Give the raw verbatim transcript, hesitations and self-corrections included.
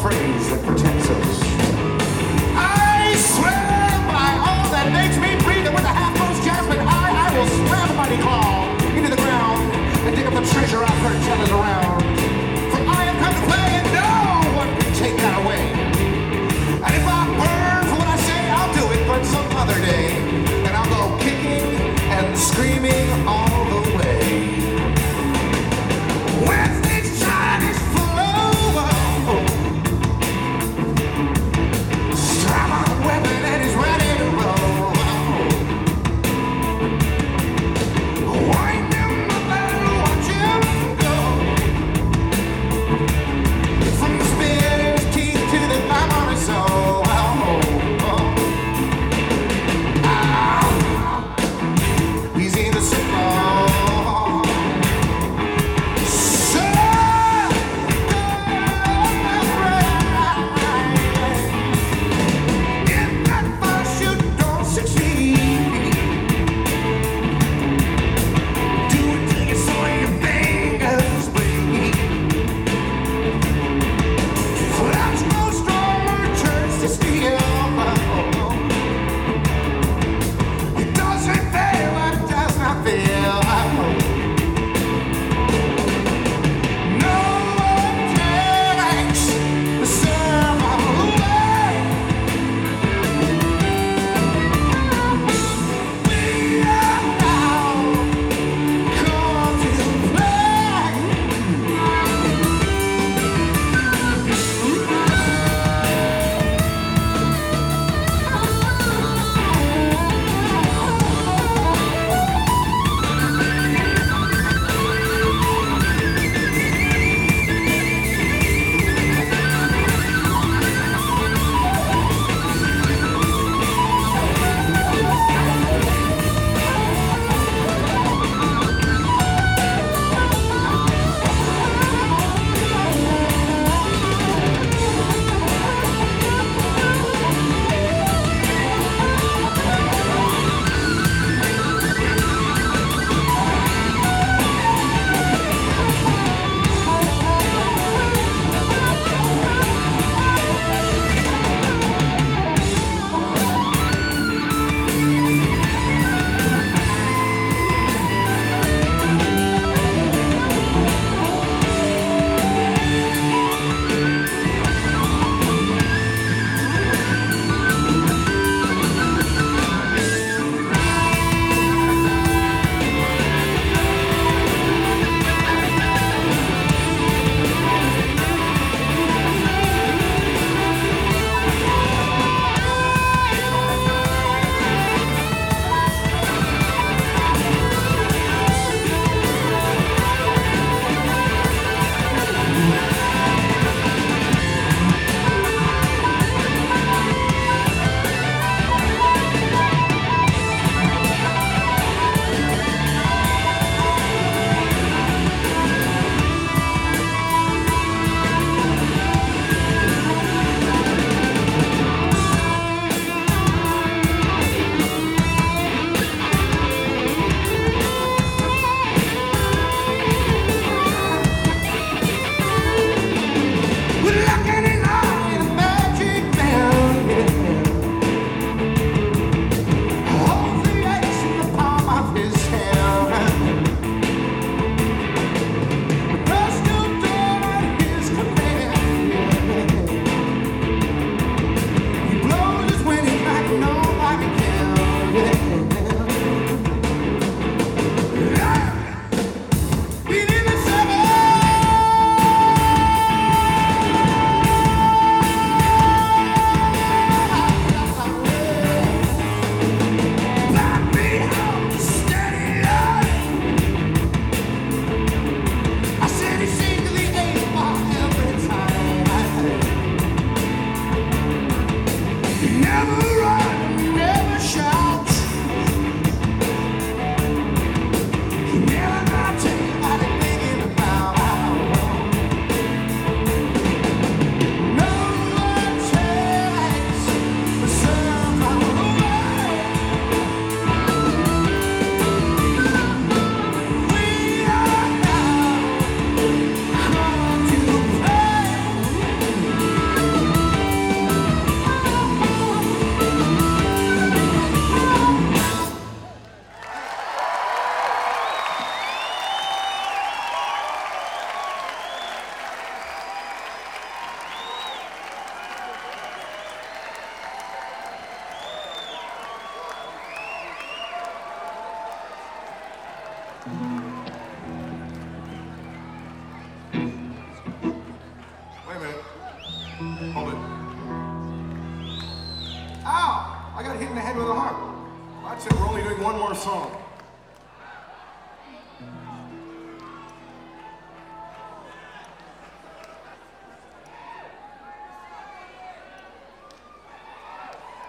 phrase that protects us. I swear by all that makes me breathe, that with a half-moon's jasmine eye, I will slam a mighty claw into the ground and dig up the treasure I've heard tellers around. For I have come to play and no one can take that away. And if I burn for what I say, I'll do it, but some other day. And I'll go kicking and screaming all the way. Wednesday's time is full over. Strap on a weapon and he's ready to roll. Wind him up and watch him go. From the spit in his teeth to the climb on his soul. He's in the circle. That's it, we're only doing one more song.